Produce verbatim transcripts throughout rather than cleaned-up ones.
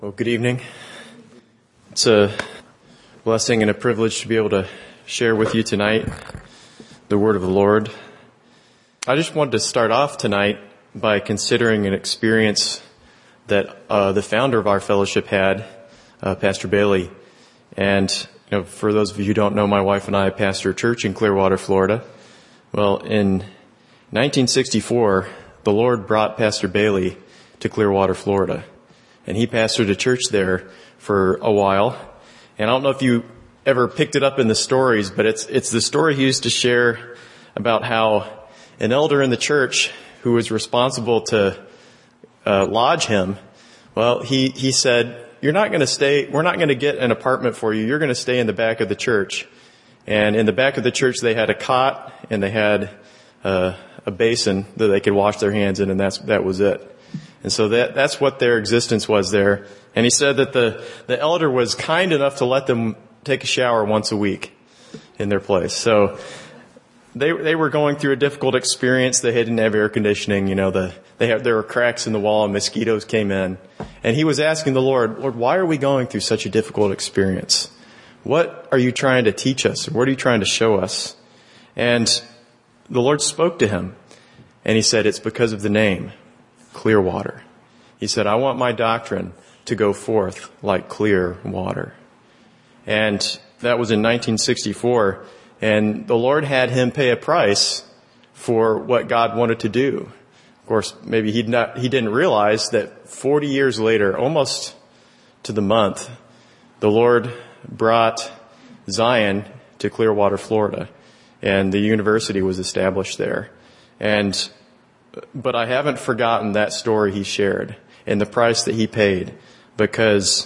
Well, good evening. It's a blessing and a privilege to be able to share with you tonight the word of the Lord. I just wanted to start off tonight by considering an experience that uh, the founder of our fellowship had, uh, Pastor Bailey. And you know, for those of you who don't know, my wife and I pastor a church in Clearwater, Florida. Well, in nineteen sixty-four, the Lord brought Pastor Bailey to Clearwater, Florida. And he pastored a church there for a while. And I don't know if you ever picked it up in the stories, but it's it's the story he used to share about how an elder in the church who was responsible to uh, lodge him, well, he, he said, you're not going to stay, we're not going to get an apartment for you. You're going to stay in the back of the church. And in the back of the church, they had a cot and they had uh, a basin that they could wash their hands in, and that's that was it. And so that, that's what their existence was there. And he said that the, the elder was kind enough to let them take a shower once a week in their place. So they, they were going through a difficult experience. They didn't have air conditioning. You know, the, they had, there were cracks in the wall and mosquitoes came in. And he was asking the Lord, Lord, why are we going through such a difficult experience? What are you trying to teach us? What are you trying to show us? And the Lord spoke to him and he said, it's because of the name. Clearwater. He said, I want my doctrine to go forth like clear water. And that was in nineteen sixty-four. And the Lord had him pay a price for what God wanted to do. Of course, maybe he'd not, he didn't realize that forty years later, almost to the month, the Lord brought Zion to Clearwater, Florida. And the university was established there. And But I haven't forgotten that story he shared and the price that he paid, because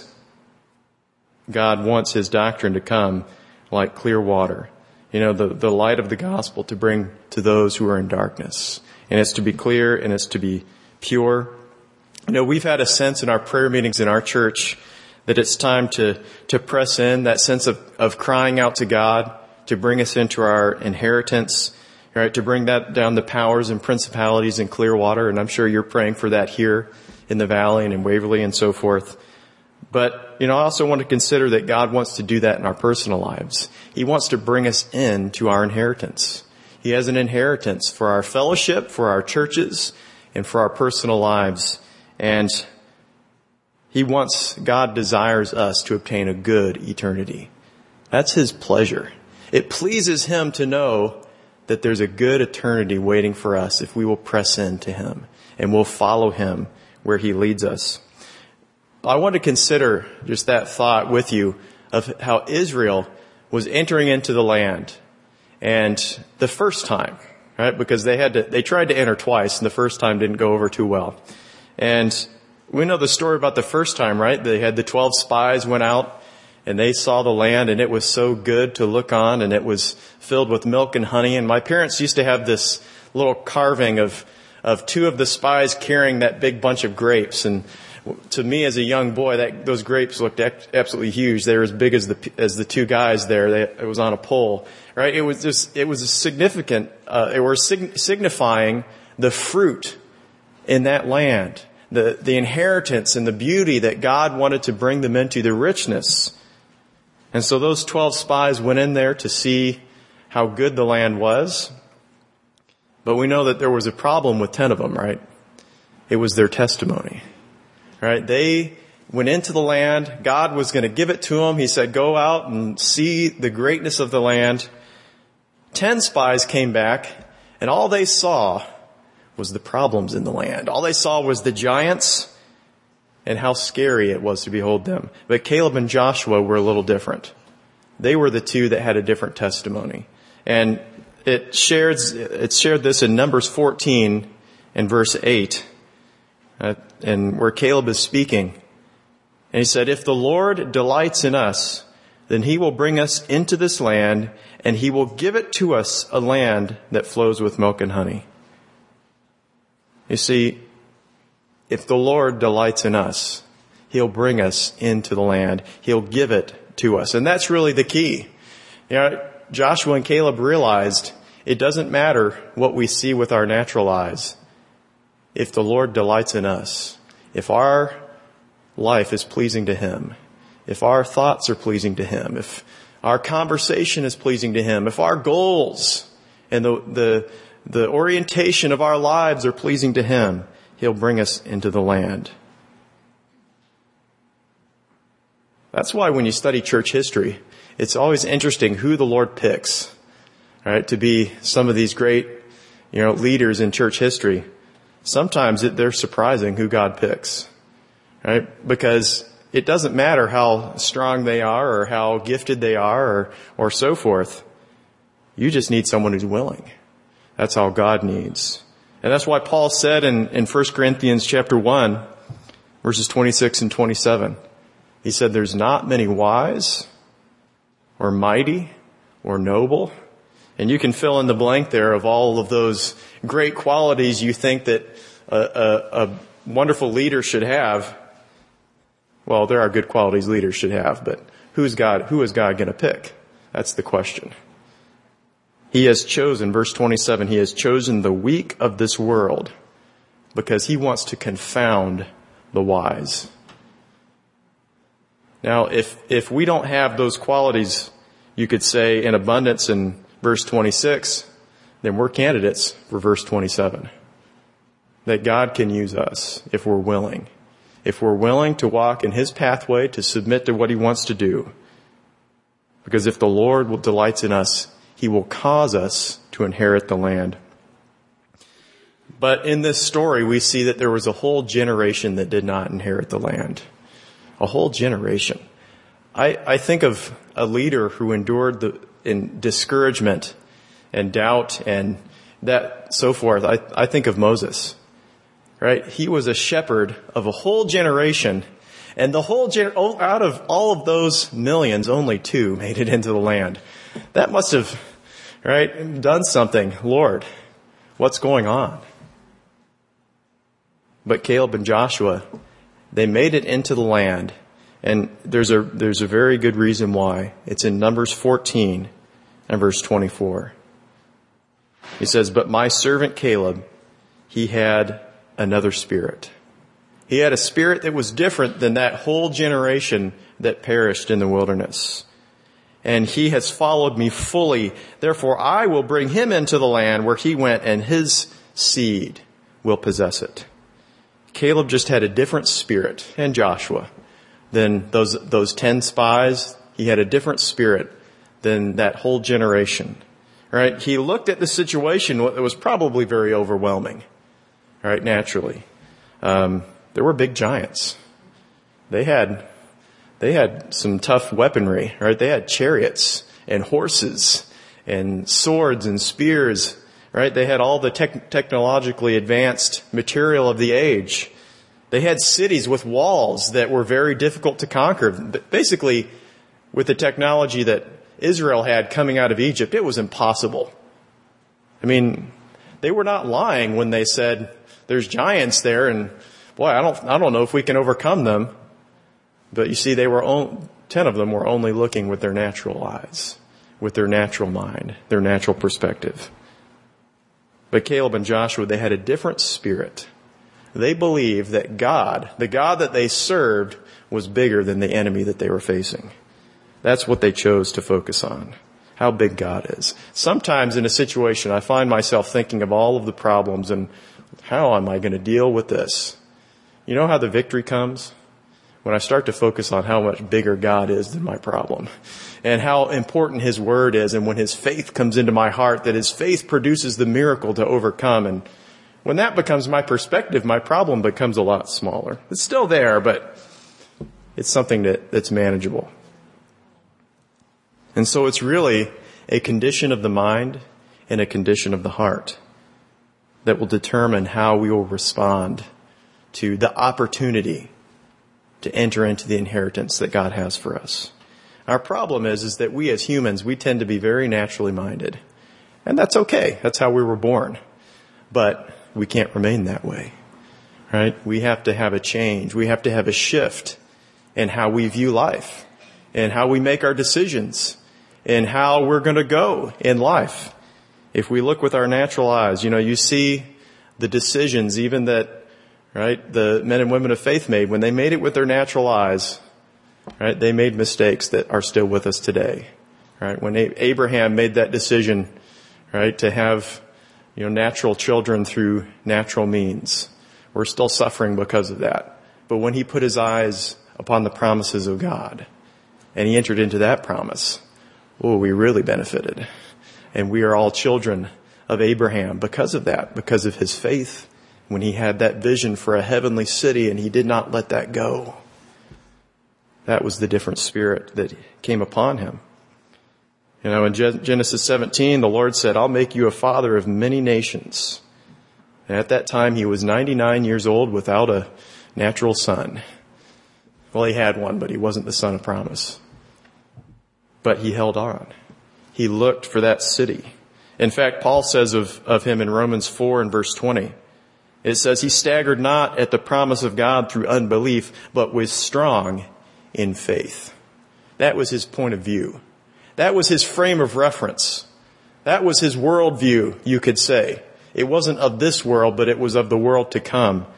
God wants his doctrine to come like clear water. You know, the, the light of the gospel to bring to those who are in darkness. And it's to be clear and it's to be pure. You know, we've had a sense in our prayer meetings in our church that it's time to, to press in, that sense of, of crying out to God to bring us into our inheritance. Right, to bring that down, the powers and principalities in Clearwater, and I'm sure you're praying for that here in the valley and in Waverly and so forth. But, you know, I also want to consider that God wants to do that in our personal lives. He wants to bring us into our inheritance. He has an inheritance for our fellowship, for our churches, and for our personal lives. And He wants, God desires us to obtain a good eternity. That's His pleasure. It pleases Him to know that there's a good eternity waiting for us if we will press into Him and we'll follow Him where He leads us. I want to consider just that thought with you of how Israel was entering into the land, and the first time, right? Because they had to, they tried to enter twice, and the first time didn't go over too well. And we know the story about the first time, right? They had the twelve spies went out, and they saw the land, and it was so good to look on, and it was filled with milk and honey. And my parents used to have this little carving of, of two of the spies carrying that big bunch of grapes. And to me as a young boy, that, those grapes looked absolutely huge. They were as big as the, as the two guys there. They, it was on a pole, right? It was just, it was a significant, uh, it was sig- signifying the fruit in that land, the, the inheritance and the beauty that God wanted to bring them into, the richness. And so those twelve spies went in there to see how good the land was. But we know that there was a problem with ten of them, right? It was their testimony, right? They went into the land. God was going to give it to them. He said, go out and see the greatness of the land. Ten spies came back, and all they saw was the problems in the land. All they saw was the giants and how scary it was to behold them. But Caleb and Joshua were a little different. They were the two that had a different testimony. And it shares, it shared this in Numbers fourteen and verse eight, uh, and where Caleb is speaking. And he said, if the Lord delights in us, then He will bring us into this land, and He will give it to us, a land that flows with milk and honey. You see, if the Lord delights in us, He'll bring us into the land. He'll give it to us. And that's really the key. You know, Joshua and Caleb realized it doesn't matter what we see with our natural eyes. If the Lord delights in us, if our life is pleasing to Him, if our thoughts are pleasing to Him, if our conversation is pleasing to Him, if our goals and the, the, the orientation of our lives are pleasing to Him, He'll bring us into the land. That's why when you study church history, it's always interesting who the Lord picks, right, to be some of these great, you know, leaders in church history. Sometimes it, they're surprising who God picks, right? Because it doesn't matter how strong they are or how gifted they are or, or so forth. You just need someone who's willing. That's all God needs. And that's why Paul said in, in First Corinthians chapter one, verses twenty-six and twenty-seven, he said, there's not many wise or mighty or noble. And you can fill in the blank there of all of those great qualities you think that a, a, a wonderful leader should have. Well, there are good qualities leaders should have, but who's God, who is God going to pick? That's the question. He has chosen, verse twenty-seven, He has chosen the weak of this world because He wants to confound the wise. Now, if, if we don't have those qualities, you could say in abundance in verse twenty-six, then we're candidates for verse twenty-seven. That God can use us if we're willing. If we're willing to walk in His pathway, to submit to what He wants to do. Because if the Lord delights in us, He will cause us to inherit the land. But in this story, we see that there was a whole generation that did not inherit the land. A whole generation. I, I think of a leader who endured the in discouragement and doubt and that so forth. I, I think of Moses, right? He was a shepherd of a whole generation, and the whole gen- out of all of those millions, only two made it into the land. That must have, right, done something. Lord, what's going on? But Caleb and Joshua, they made it into the land. And there's a, there's a very good reason why. It's in Numbers fourteen and verse twenty-four. He says, but my servant Caleb, he had another spirit. He had a spirit that was different than that whole generation that perished in the wilderness. And he has followed me fully. Therefore, I will bring him into the land where he went, and his seed will possess it. Caleb just had a different spirit, and Joshua, than those those ten spies. He had a different spirit than that whole generation. Right? He looked at the situation that was probably very overwhelming. Right? Naturally, um, there were big giants. They had they had some tough weaponry. Right? They had chariots and horses and swords and spears. Right? They had all the tech- technologically advanced material of the age. They had cities with walls that were very difficult to conquer. Basically, with the technology that Israel had coming out of Egypt, it was impossible. I mean, they were not lying when they said there's giants there, and boy, I don't, I don't know if we can overcome them. But you see, they were on, ten of them were only looking with their natural eyes, with their natural mind, their natural perspective. But Caleb and Joshua, they had a different spirit. They believed that God, the God that they served, was bigger than the enemy that they were facing. That's what they chose to focus on, how big God is. Sometimes in a situation, I find myself thinking of all of the problems and how am I going to deal with this? You know how the victory comes? When I start to focus on how much bigger God is than my problem and how important His Word is, and when His faith comes into my heart, that His faith produces the miracle to overcome. And when that becomes my perspective, my problem becomes a lot smaller. It's still there, but it's something that, that's manageable. And so it's really a condition of the mind and a condition of the heart that will determine how we will respond to the opportunity to enter into the inheritance that God has for us. Our problem is, is that we as humans, we tend to be very naturally minded. And that's okay. That's how we were born. But we can't remain that way, right? We have to have a change. We have to have a shift in how we view life and how we make our decisions and how we're going to go in life. If we look with our natural eyes, you know, you see the decisions even that, right, the men and women of faith made. When they made it with their natural eyes, right, they made mistakes that are still with us today. Right? When Abraham made that decision, right, to have, you know, natural children through natural means, we're still suffering because of that. But when he put his eyes upon the promises of God and he entered into that promise, oh, we really benefited. And we are all children of Abraham because of that, because of his faith when he had that vision for a heavenly city and he did not let that go. That was the different spirit that came upon him. You know, in Genesis seventeen, the Lord said, I'll make you a father of many nations. And at that time, he was ninety-nine years old without a natural son. Well, he had one, but he wasn't the son of promise. But he held on. He looked for that city. In fact, Paul says of, of him in Romans four and verse twenty, it says, he staggered not at the promise of God through unbelief, but was strong in faith. That was his point of view. That was his frame of reference. That was his worldview, you could say. It wasn't of this world, but it was of the world to come.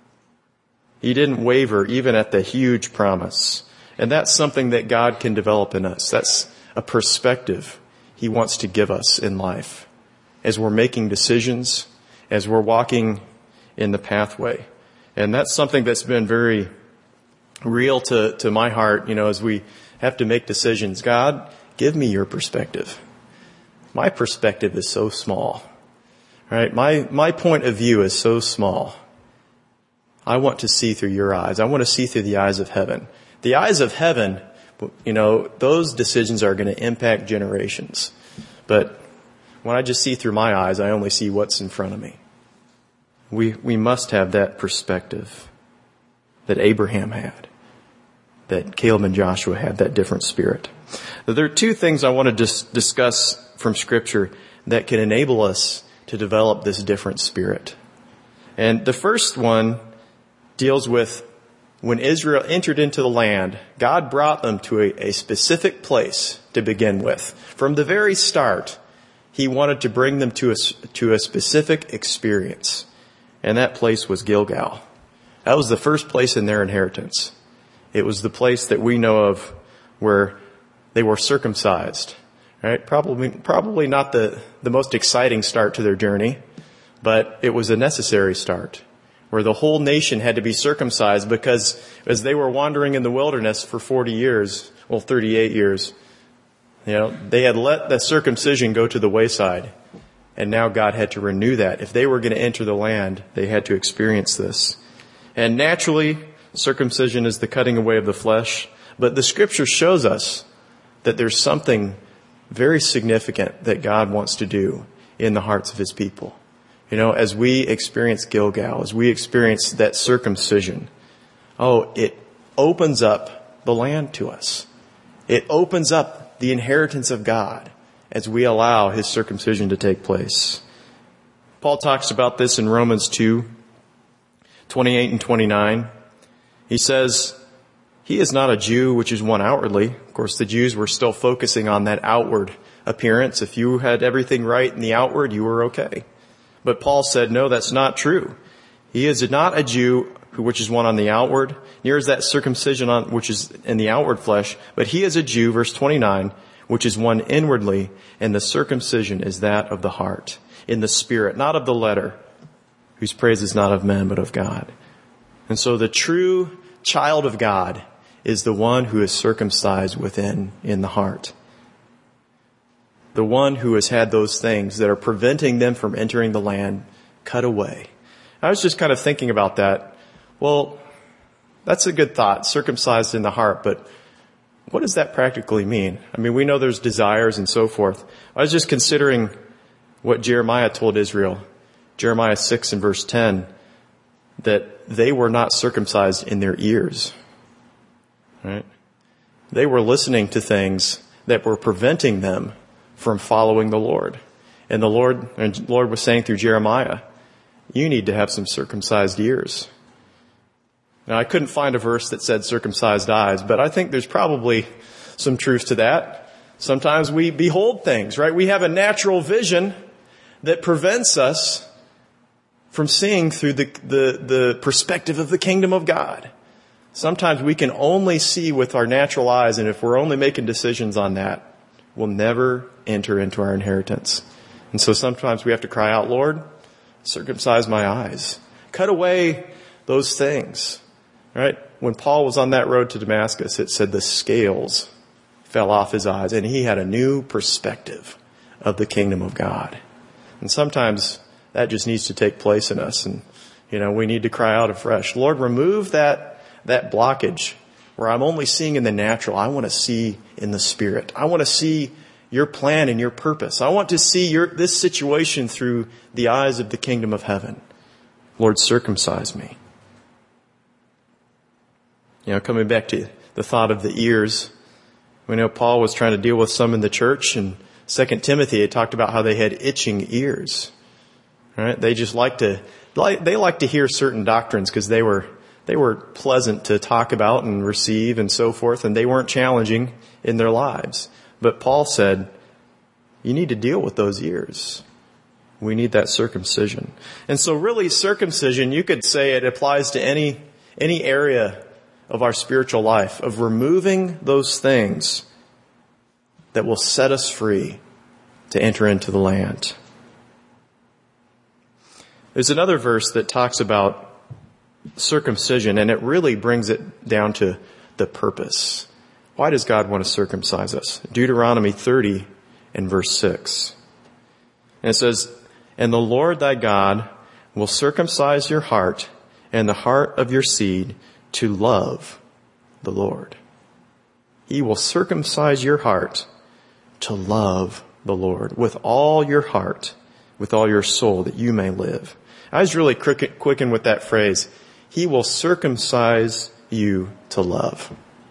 He didn't waver even at the huge promise. And that's something that God can develop in us. That's a perspective he wants to give us in life as we're making decisions, as we're walking in the pathway. And that's something that's been very real to, to my heart, you know, as we have to make decisions. God, give me your perspective. My perspective is so small, right? My, my point of view is so small. I want to see through your eyes. I want to see through the eyes of heaven. The eyes of heaven, you know, those decisions are going to impact generations. But when I just see through my eyes, I only see what's in front of me. We, we must have that perspective that Abraham had, that Caleb and Joshua had, that different spirit. There are two things I want to dis- discuss from Scripture that can enable us to develop this different spirit. And the first one deals with when Israel entered into the land, God brought them to a, a specific place to begin with. From the very start, he wanted to bring them to a, to a specific experience. And that place was Gilgal. That was the first place in their inheritance. It was the place that we know of where they were circumcised. Right? Probably, probably not the, the most exciting start to their journey, but it was a necessary start, where the whole nation had to be circumcised because as they were wandering in the wilderness for forty years, well, thirty-eight years, you know, they had let the circumcision go to the wayside. And now God had to renew that. If they were going to enter the land, they had to experience this. And naturally, circumcision is the cutting away of the flesh. But the Scripture shows us that there's something very significant that God wants to do in the hearts of his people. You know, as we experience Gilgal, as we experience that circumcision, oh, it opens up the land to us. It opens up the inheritance of God as we allow his circumcision to take place. Paul talks about this in Romans two, twenty-eight and twenty-nine. He says, he is not a Jew, which is one outwardly. Of course, the Jews were still focusing on that outward appearance. If you had everything right in the outward, you were okay. But Paul said, no, that's not true. He is not a Jew, which is one on the outward, near is that circumcision on which is in the outward flesh, but he is a Jew, verse twenty-nine, which is one inwardly, and the circumcision is that of the heart, in the spirit, not of the letter, whose praise is not of men, but of God. And so the true child of God is the one who is circumcised within, in the heart. The one who has had those things that are preventing them from entering the land cut away. I was just kind of thinking about that. Well, that's a good thought, circumcised in the heart, but what does that practically mean? I mean, we know there's desires and so forth. I was just considering what Jeremiah told Israel, Jeremiah six and verse ten, that they were not circumcised in their ears. Right? They were listening to things that were preventing them from following the Lord. And the Lord, and the Lord was saying through Jeremiah, you need to have some circumcised ears. Now, I couldn't find a verse that said circumcised eyes, but I think there's probably some truth to that. Sometimes we behold things, right? We have a natural vision that prevents us from seeing through the, the, the perspective of the kingdom of God. Sometimes we can only see with our natural eyes, and if we're only making decisions on that, we'll never enter into our inheritance. And so sometimes we have to cry out, Lord, circumcise my eyes. Cut away those things. Right? When Paul was on that road to Damascus, it said the scales fell off his eyes, and he had a new perspective of the kingdom of God. And sometimes that just needs to take place in us. And, you know, we need to cry out afresh, Lord, remove that that blockage where I'm only seeing in the natural. I want to see in the spirit. I want to see your plan and your purpose. I want to see your this situation through the eyes of the kingdom of heaven. Lord, circumcise me. You know, coming back to the thought of the ears, we know Paul was trying to deal with some in the church. In Second Timothy, it talked about how they had itching ears. Right? They just like to, they like to hear certain doctrines because they were, they were pleasant to talk about and receive and so forth, and they weren't challenging in their lives. But Paul said, you need to deal with those ears. We need that circumcision. And so really circumcision, you could say it applies to any, any area of our spiritual life, of removing those things that will set us free to enter into the land. There's another verse that talks about circumcision, and it really brings it down to the purpose. Why does God want to circumcise us? Deuteronomy thirty and verse six. And it says, and the Lord thy God will circumcise your heart and the heart of your seed to love the Lord. He will circumcise your heart to love the Lord with all your heart, with all your soul, that you may live. I was really quickened with that phrase. He will circumcise you to love.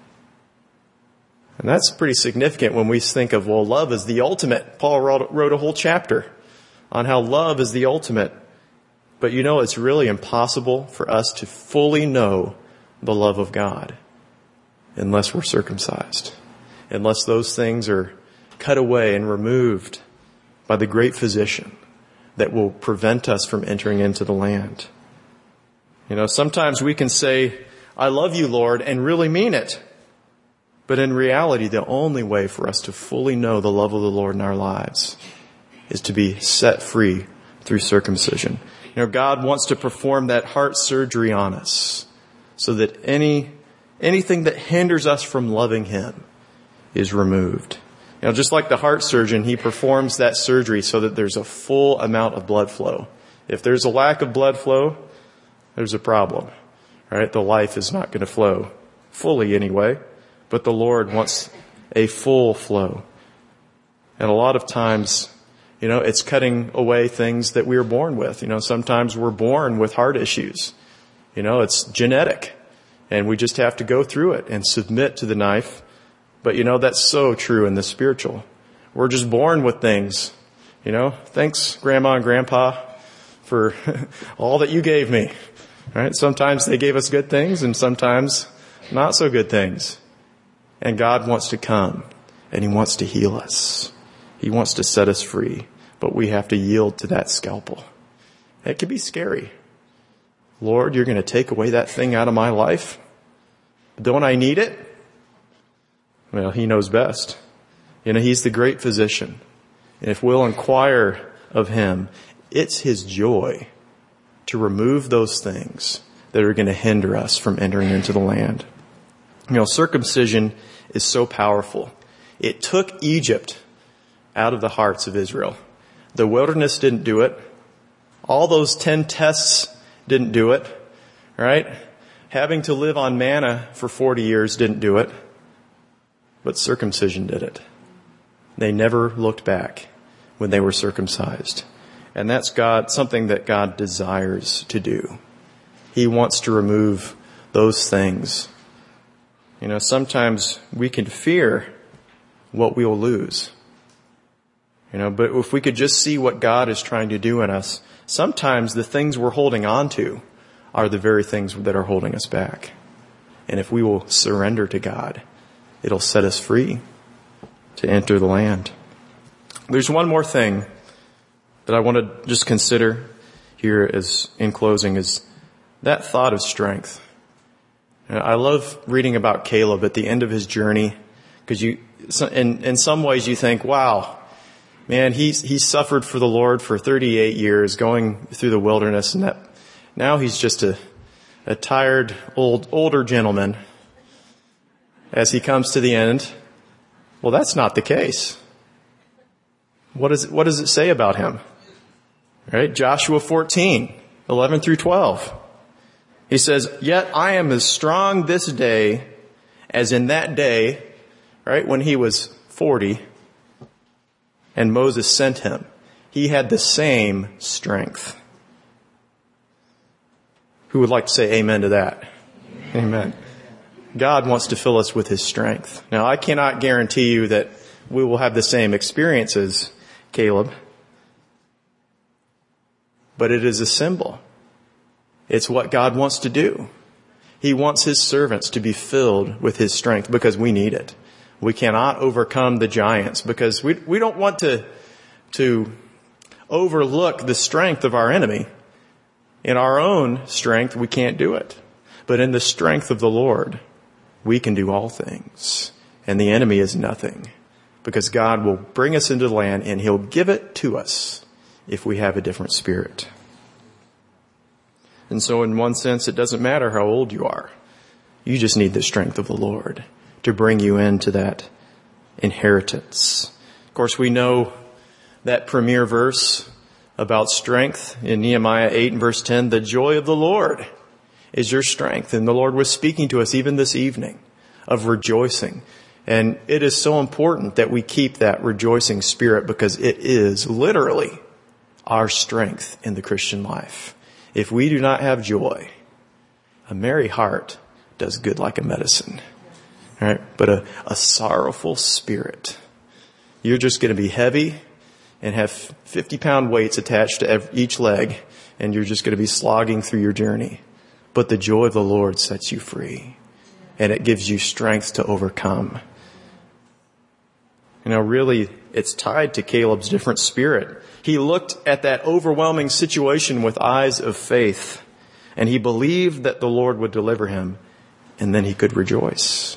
And that's pretty significant when we think of, well, love is the ultimate. Paul wrote, wrote a whole chapter on how love is the ultimate. But you know, it's really impossible for us to fully know the love of God unless we're circumcised, unless those things are cut away and removed by the great physician that will prevent us from entering into the land. You know, sometimes we can say, I love you, Lord, and really mean it. But in reality, the only way for us to fully know the love of the Lord in our lives is to be set free through circumcision. You know, God wants to perform that heart surgery on us so that any anything that hinders us from loving Him is removed. You know, just like the heart surgeon, he performs that surgery so that there's a full amount of blood flow. If there's a lack of blood flow, there's a problem, right? The life is not going to flow fully anyway, but the Lord wants a full flow. And a lot of times, you know, it's cutting away things that we are born with. You know, sometimes we're born with heart issues. You know, it's genetic, and we just have to go through it and submit to the knife. But, you know, that's so true in the spiritual. We're just born with things. You know, thanks, Grandma and Grandpa, for all that you gave me. Right? Sometimes they gave us good things and sometimes not so good things. And God wants to come and He wants to heal us. He wants to set us free. But we have to yield to that scalpel. It can be scary. Lord, you're going to take away that thing out of my life? Don't I need it? Well, He knows best. You know, He's the great physician. And if we'll inquire of Him, it's His joy to remove those things that are going to hinder us from entering into the land. You know, circumcision is so powerful. It took Egypt out of the hearts of Israel. The wilderness didn't do it. All those ten tests didn't do it, right? Having to live on manna for forty years didn't do it. But circumcision did it. They never looked back when they were circumcised. And that's God, something that God desires to do. He wants to remove those things. You know, sometimes we can fear what we will lose. You know, but if we could just see what God is trying to do in us, sometimes the things we're holding on to are the very things that are holding us back. And if we will surrender to God, it'll set us free to enter the land. There's one more thing that I want to just consider here is, in closing, is that thought of strength. And I love reading about Caleb at the end of his journey, because you, in, in some ways you think, wow, man, he's, he suffered for the Lord for thirty-eight years going through the wilderness, and that now he's just a, a tired old, older gentleman as he comes to the end. Well, that's not the case. What is it, what does it say about him? Right? Joshua fourteen, eleven through twelve. He says, "Yet I am as strong this day as in that day," right, when he was forty, and Moses sent him. He had the same strength. Who would like to say amen to that? Amen. Amen. God wants to fill us with his strength. Now, I cannot guarantee you that we will have the same experiences, Caleb, but it is a symbol. It's what God wants to do. He wants his servants to be filled with his strength because we need it. We cannot overcome the giants because we we don't want to to overlook the strength of our enemy. In our own strength, we can't do it. But in the strength of the Lord, we can do all things. And the enemy is nothing. Because God will bring us into the land and he'll give it to us if we have a different spirit. And so in one sense, it doesn't matter how old you are. You just need the strength of the Lord to bring you into that inheritance. Of course, we know that premier verse about strength in Nehemiah eight and verse ten, "The joy of the Lord is your strength." And the Lord was speaking to us even this evening of rejoicing. And it is so important that we keep that rejoicing spirit because it is literally our strength in the Christian life. If we do not have joy, a merry heart does good like a medicine. All right? But a, a sorrowful spirit, you're just going to be heavy and have fifty pound weights attached to every, each leg, and you're just going to be slogging through your journey. But the joy of the Lord sets you free, and it gives you strength to overcome. You know, really, it's tied to Caleb's different spirit. He looked at that overwhelming situation with eyes of faith, and he believed that the Lord would deliver him, and then he could rejoice.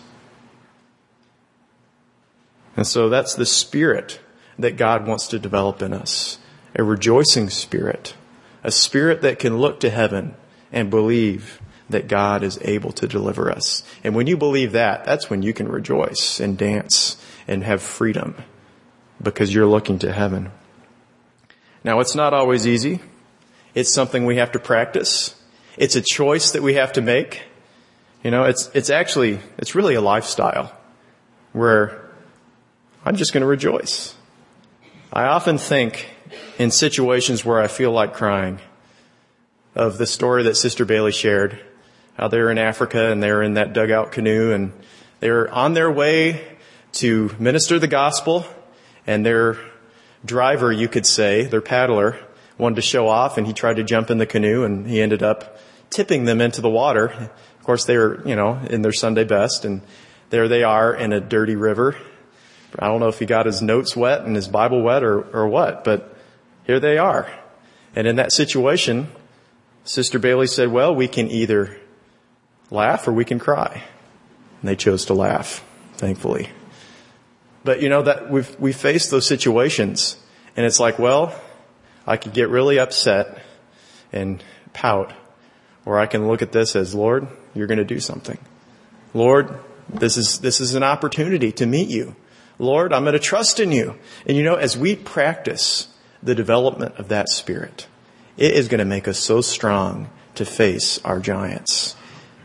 And so that's the spirit that God wants to develop in us. A rejoicing spirit. A spirit that can look to heaven and believe that God is able to deliver us. And when you believe that, that's when you can rejoice and dance and have freedom because you're looking to heaven. Now, it's not always easy. It's something we have to practice. It's a choice that we have to make. You know, it's, it's actually, it's really a lifestyle where I'm just going to rejoice. I often think in situations where I feel like crying of the story that Sister Bailey shared, how they're in Africa and they're in that dugout canoe and they're on their way to minister the gospel, and their driver, you could say, their paddler, wanted to show off, and he tried to jump in the canoe, and he ended up tipping them into the water. Of course, they were, you know, in their Sunday best, and there they are in a dirty river. I don't know if he got his notes wet and his Bible wet or, or what, but here they are. And in that situation, Sister Bailey said, well, we can either laugh or we can cry. And they chose to laugh, thankfully. But you know that we've, we faced those situations, and it's like, well, I could get really upset and pout, or I can look at this as, Lord, you're going to do something. Lord, this is, this is an opportunity to meet you. Lord, I'm going to trust in you. And you know, as we practice the development of that spirit, it is going to make us so strong to face our giants.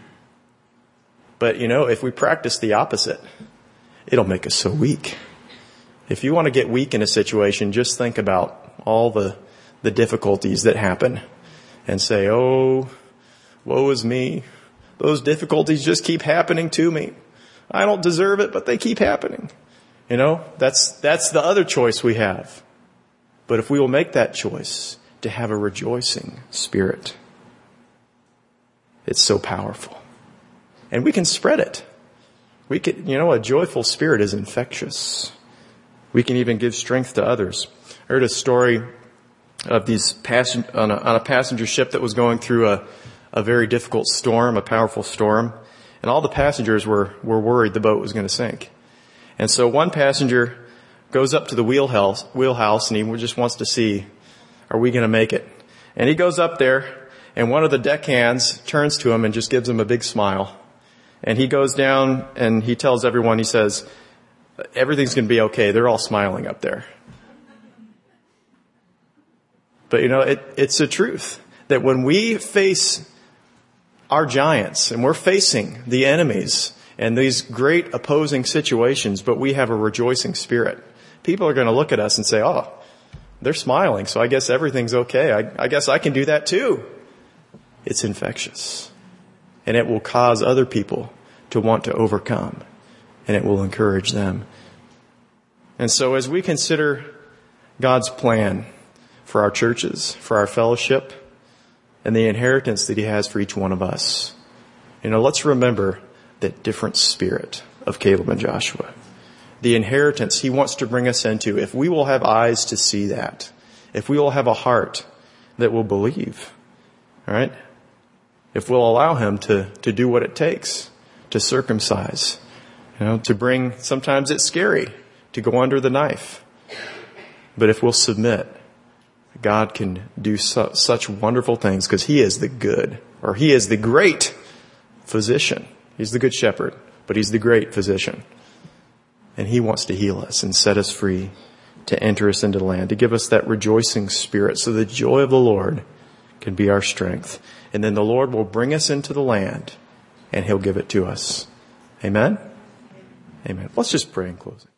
But you know, if we practice the opposite, it'll make us so weak. If you want to get weak in a situation, just think about all the, the difficulties that happen and say, oh, woe is me. Those difficulties just keep happening to me. I don't deserve it, but they keep happening. You know, that's, that's the other choice we have. But if we will make that choice to have a rejoicing spirit, it's so powerful. And we can spread it. We can, you know, a joyful spirit is infectious. We can even give strength to others. I heard a story of these passen- on, a, on a passenger ship that was going through a, a very difficult storm, a powerful storm. And all the passengers were, were worried the boat was going to sink. And so one passenger goes up to the wheelhouse, wheelhouse and he just wants to see, are we going to make it? And he goes up there, and one of the deckhands turns to him and just gives him a big smile. And he goes down and he tells everyone, he says, everything's going to be okay. They're all smiling up there. But you know, it, it's the truth that when we face our giants and we're facing the enemies and these great opposing situations, but we have a rejoicing spirit, people are going to look at us and say, oh, they're smiling, so I guess everything's okay. I, I guess I can do that too. It's infectious. And it will cause other people to want to overcome. And it will encourage them. And so as we consider God's plan for our churches, for our fellowship, and the inheritance that He has for each one of us, you know, let's remember that different spirit of Caleb and Joshua. The inheritance He wants to bring us into, if we will have eyes to see that, if we will have a heart that will believe, all right? If we'll allow Him to, to do what it takes to circumcise, you know, to bring, sometimes it's scary to go under the knife. But if we'll submit, God can do su- such wonderful things because He is the good, or He is the great physician. He's the good shepherd, but He's the great physician. And He wants to heal us and set us free, to enter us into the land, to give us that rejoicing spirit so the joy of the Lord can be our strength. And then the Lord will bring us into the land and He'll give it to us. Amen? Amen. Let's just pray in closing.